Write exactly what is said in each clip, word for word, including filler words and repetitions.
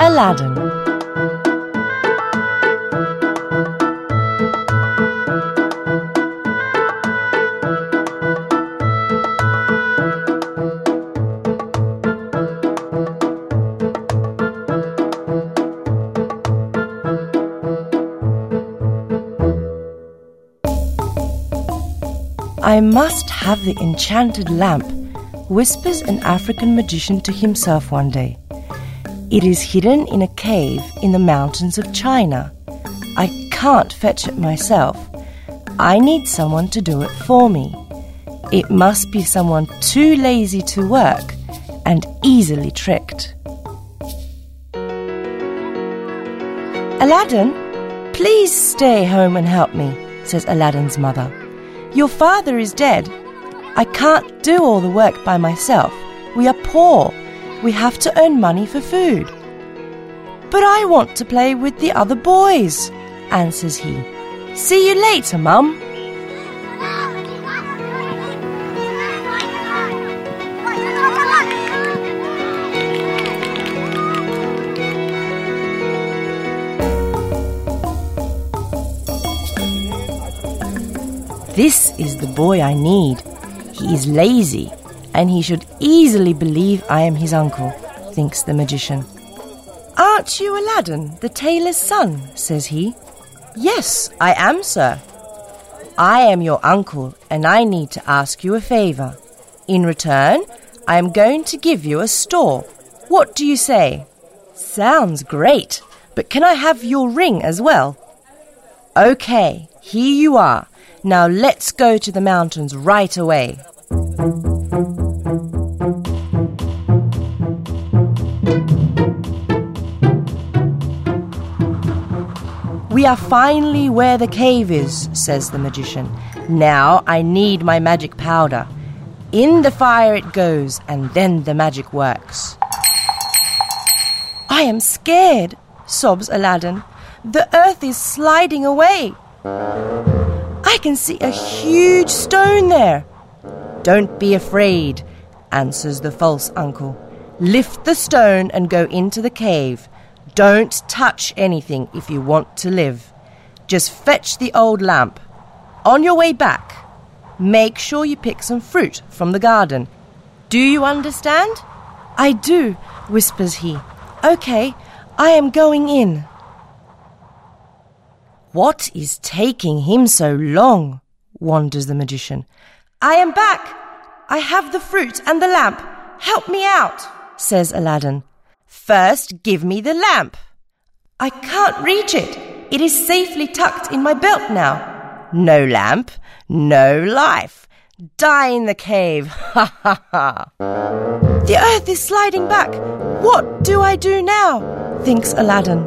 Aladdin. I must have the enchanted lamp, whispers an African magician to himself one day. It is hidden in a cave in the mountains of China. I can't fetch it myself. I need someone to do it for me. It must be someone too lazy to work and easily tricked. Aladdin, please stay home and help me, says Aladdin's mother. Your father is dead. I can't do all the work by myself. We are poor. We have to earn money for food. But I want to play with the other boys, answers he. See you later, Mum. This is the boy I need. He is lazy, and he should easily believe I am his uncle, thinks the magician. Aren't you Aladdin, the tailor's son? Says he. Yes, I am, sir. I am your uncle, and I need to ask you a favour. In return, I am going to give you a store. What do you say? Sounds great, but can I have your ring as well? Okay, here you are. Now let's go to the mountains right away. We are finally where the cave is, says the magician. Now I need my magic powder. In the fire it goes, and then the magic works. I am scared, sobs Aladdin. The earth is sliding away. I can see a huge stone there. Don't be afraid, answers the false uncle. Lift the stone and go into the cave. Don't touch anything if you want to live. Just fetch the old lamp. On your way back, make sure you pick some fruit from the garden. Do you understand? I do, whispers he. Okay, I am going in. What is taking him so long? Wonders the magician. I am back. I have the fruit and the lamp. Help me out, says Aladdin. First, give me the lamp. I can't reach it. It is safely tucked in my belt now. No lamp, no life. Die in the cave. Ha ha ha. The earth is sliding back. What do I do now? Thinks Aladdin.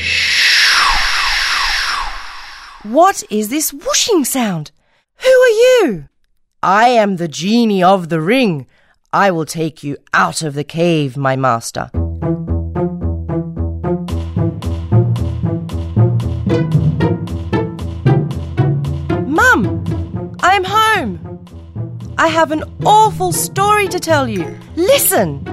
What is this whooshing sound? Who are you? I am the genie of the ring. I will take you out of the cave, my master. Mum, I'm home. I have an awful story to tell you. Listen.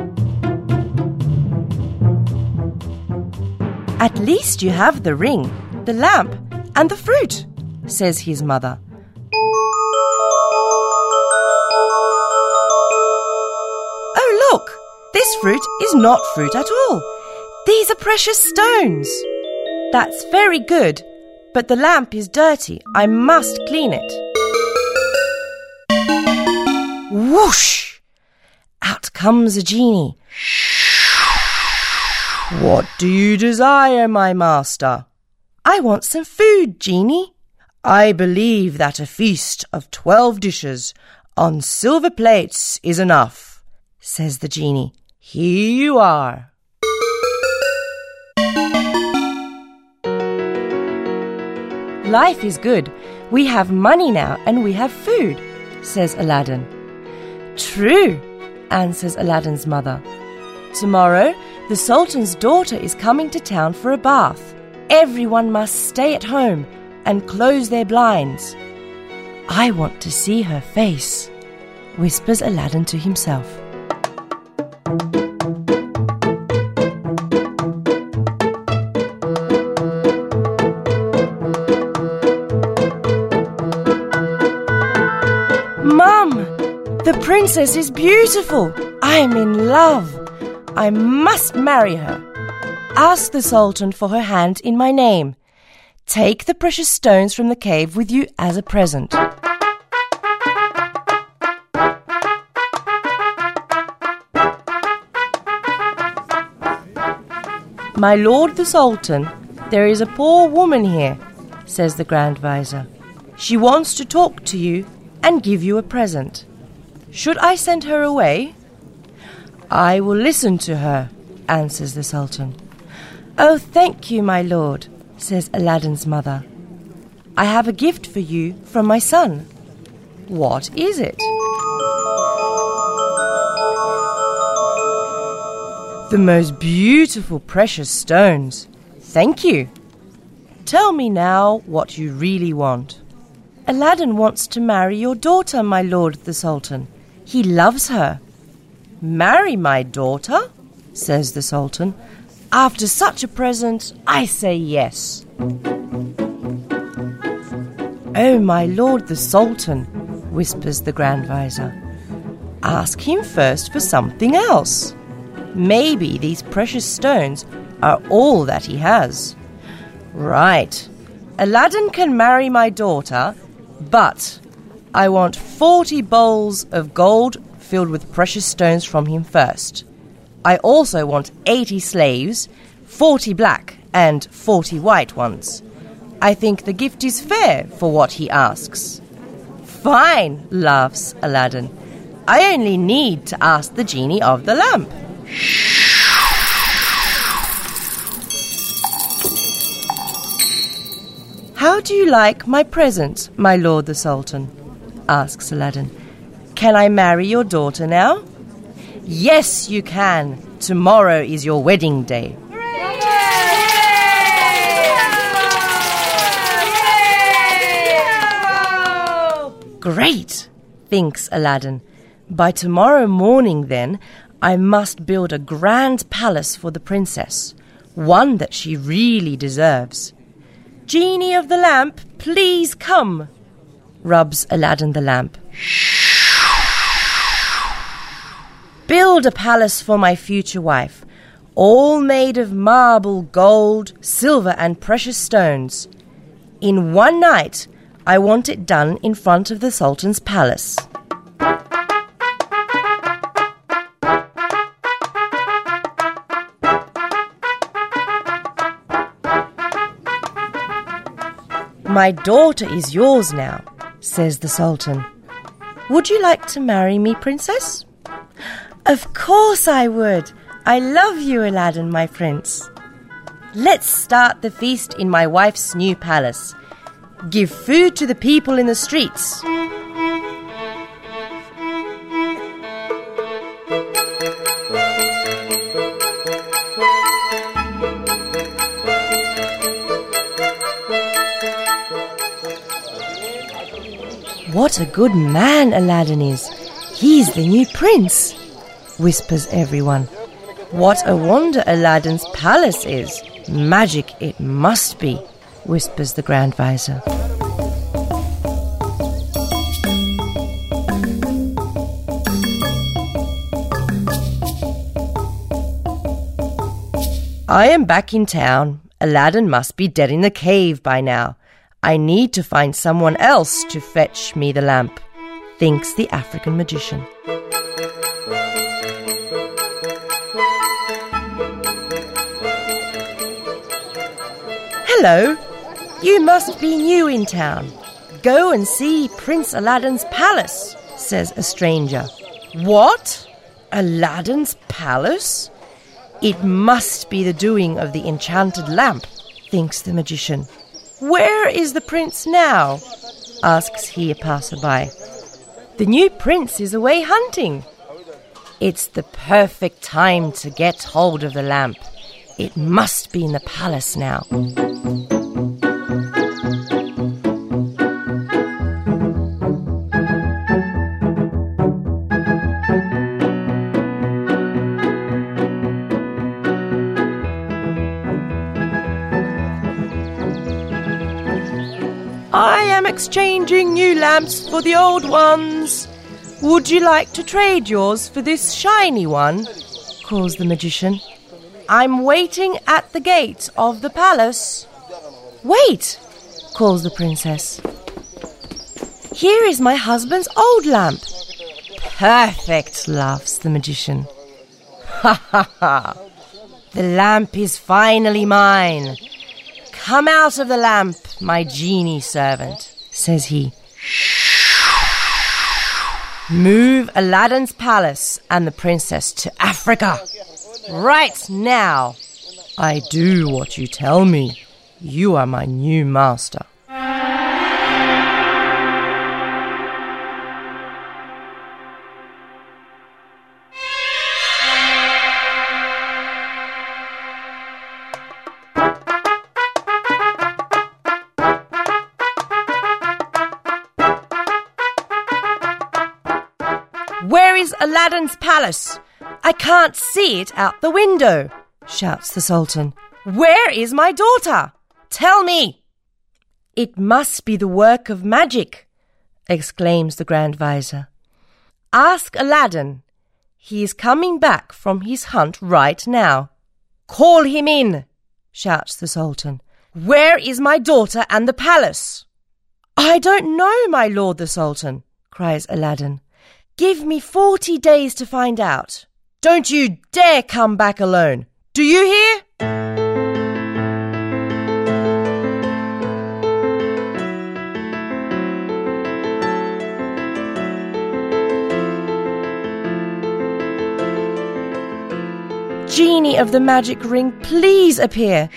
At least you have the ring, the lamp, and the fruit, says his mother. Oh, look! This fruit is not fruit at all. These are precious stones. That's very good, but the lamp is dirty. I must clean it. Whoosh! Out comes a genie. What do you desire, my master? I want some food, genie. I believe that a feast of twelve dishes on silver plates is enough, says the genie. Here you are. Life is good. We have money now and we have food, says Aladdin. True, answers Aladdin's mother. Tomorrow, the Sultan's daughter is coming to town for a bath. Everyone must stay at home and close their blinds. I want to see her face, whispers Aladdin to himself. The princess is beautiful. I'm in love. I must marry her. Ask the Sultan for her hand in my name. Take the precious stones from the cave with you as a present. My lord the Sultan, there is a poor woman here, says the Grand Vizier. She wants to talk to you and give you a present. Should I send her away? I will listen to her, answers the Sultan. Oh, thank you, my lord, says Aladdin's mother. I have a gift for you from my son. What is it? The most beautiful precious stones. Thank you. Tell me now what you really want. Aladdin wants to marry your daughter, my lord the Sultan. He loves her. Marry my daughter? Says the Sultan. After such a present, I say yes. Oh, my lord the Sultan, whispers the Grand Vizier. Ask him first for something else. Maybe these precious stones are all that he has. Right. Aladdin can marry my daughter, but I want forty bowls of gold filled with precious stones from him first. I also want eighty slaves, forty black and forty white ones. I think the gift is fair for what he asks. Fine, laughs Aladdin. I only need to ask the genie of the lamp. How do you like my present, my lord the Sultan? Asks Aladdin. Can I marry your daughter now? Yes, you can. Tomorrow is your wedding day. Great, thinks Aladdin. By tomorrow morning, then, I must build a grand palace for the princess, one that she really deserves. Genie of the lamp, please come, rubs Aladdin the lamp. Build a palace for my future wife, all made of marble, gold, silver and precious stones. In one night, I want it done in front of the Sultan's palace. My daughter is yours now, says the Sultan. Would you like to marry me, princess? Of course I would. I love you, Aladdin, my prince. Let's start the feast in my wife's new palace. Give food to the people in the streets. What a good man Aladdin is. He's the new prince, whispers everyone. What a wonder Aladdin's palace is. Magic it must be, whispers the Grand Vizier. I am back in town. Aladdin must be dead in the cave by now. I need to find someone else to fetch me the lamp, thinks the African magician. Hello, you must be new in town. Go and see Prince Aladdin's palace, says a stranger. What? Aladdin's palace? It must be the doing of the enchanted lamp, thinks the magician. Where is the prince now? Asks he a passerby. The new prince is away hunting. It's the perfect time to get hold of the lamp. It must be in the palace now. I am exchanging new lamps for the old ones. Would you like to trade yours for this shiny one? Calls the magician. I'm waiting at the gate of the palace. Wait, calls the princess. Here is my husband's old lamp. Perfect, laughs the magician. Ha ha ha. The lamp is finally mine. Come out of the lamp, my genie servant, says he. Move Aladdin's palace and the princess to Africa. Right now. I do what you tell me. You are my new master. Where is Aladdin's palace? I can't see it out the window, shouts the Sultan. Where is my daughter? Tell me. It must be the work of magic, exclaims the Grand Vizier. Ask Aladdin. He is coming back from his hunt right now. Call him in, shouts the Sultan. Where is my daughter and the palace? I don't know, my lord the Sultan, cries Aladdin. Give me forty days to find out. Don't you dare come back alone. Do you hear? Genie of the magic ring, please appear.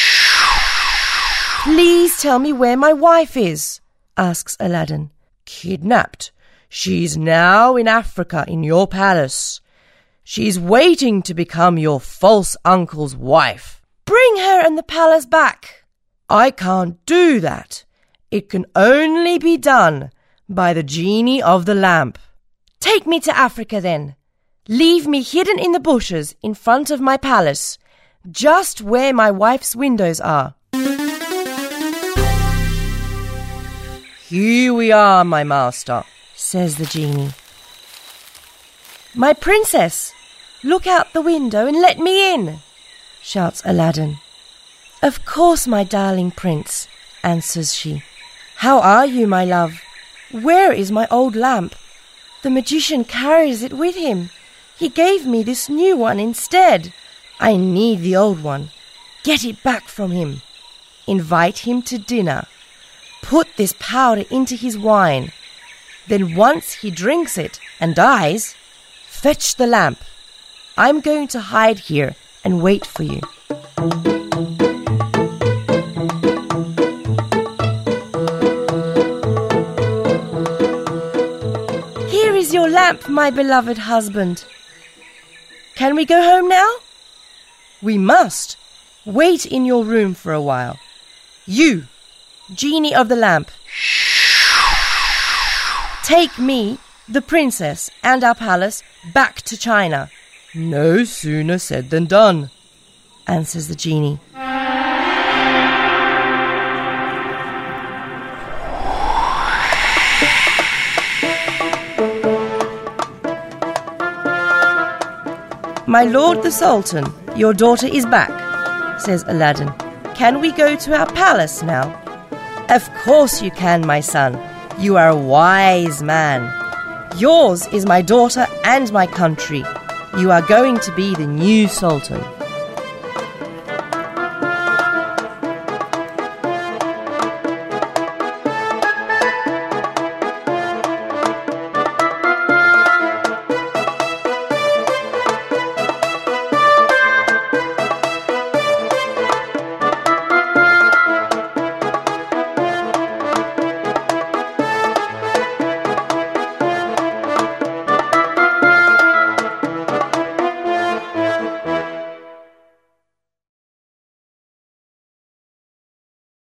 Please tell me where my wife is, asks Aladdin. Kidnapped. She's now in Africa in your palace. She's waiting to become your false uncle's wife. Bring her and the palace back. I can't do that. It can only be done by the genie of the lamp. Take me to Africa then. Leave me hidden in the bushes in front of my palace, just where my wife's windows are. Here we are, my master, says the genie. My princess, look out the window and let me in, shouts Aladdin. Of course, my darling prince, answers she. How are you, my love? Where is my old lamp? The magician carries it with him. He gave me this new one instead. I need the old one. Get it back from him. Invite him to dinner. Put this powder into his wine. Then once he drinks it and dies, fetch the lamp. I'm going to hide here and wait for you. Here is your lamp, my beloved husband. Can we go home now? We must. Wait in your room for a while. You, genie of the lamp, take me, the princess, and our palace back to China. No sooner said than done, answers the genie. My lord the Sultan, your daughter is back, says Aladdin. Can we go to our palace now? Of course you can, my son. You are a wise man. Yours is my daughter and my country. You are going to be the new Sultan.